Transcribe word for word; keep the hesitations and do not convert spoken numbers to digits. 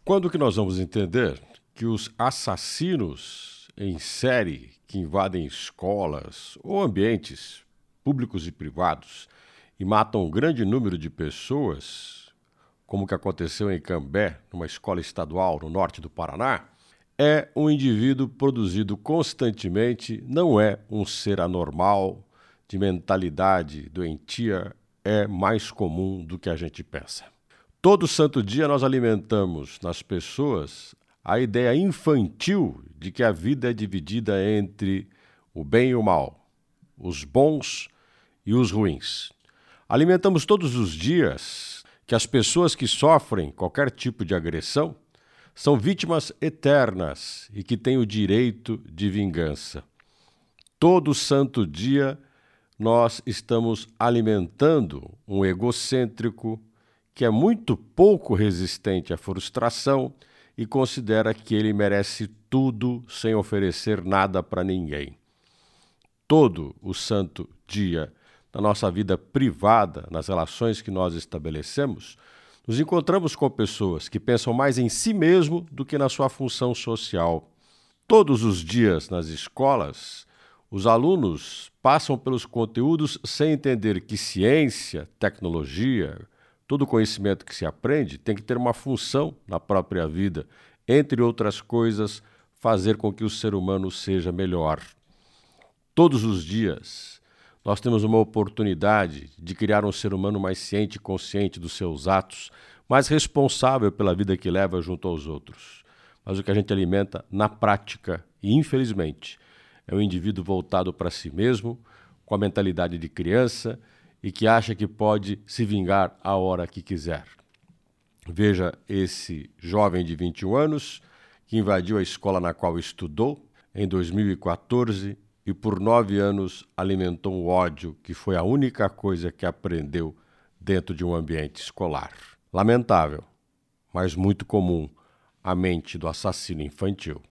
Quando que nós vamos entender que os assassinos em série que invadem escolas ou ambientes públicos e privados e matam um grande número de pessoas, como que aconteceu em Cambé, numa escola estadual no norte do Paraná, é um indivíduo produzido constantemente, não é um ser anormal, de mentalidade doentia, é mais comum do que a gente pensa. Todo santo dia nós alimentamos nas pessoas a ideia infantil de que a vida é dividida entre o bem e o mal, os bons e os ruins. Alimentamos todos os dias que as pessoas que sofrem qualquer tipo de agressão são vítimas eternas e que têm o direito de vingança. Todo santo dia nós estamos alimentando um egocêntrico que é muito pouco resistente à frustração e considera que ele merece tudo sem oferecer nada para ninguém. Todo o santo dia, na nossa vida privada, nas relações que nós estabelecemos, nos encontramos com pessoas que pensam mais em si mesmo do que na sua função social. Todos os dias nas escolas, os alunos passam pelos conteúdos sem entender que ciência, tecnologia, todo conhecimento que se aprende tem que ter uma função na própria vida, entre outras coisas, fazer com que o ser humano seja melhor. Todos os dias nós temos uma oportunidade de criar um ser humano mais ciente e consciente dos seus atos, mais responsável pela vida que leva junto aos outros. Mas o que a gente alimenta na prática, e infelizmente, é um indivíduo voltado para si mesmo, com a mentalidade de criança e que acha que pode se vingar a hora que quiser. Veja esse jovem de vinte e um anos que invadiu a escola na qual estudou em dois mil e quatorze e por nove anos alimentou um ódio que foi a única coisa que aprendeu dentro de um ambiente escolar. Lamentável, mas muito comum, a mente do assassino infantil.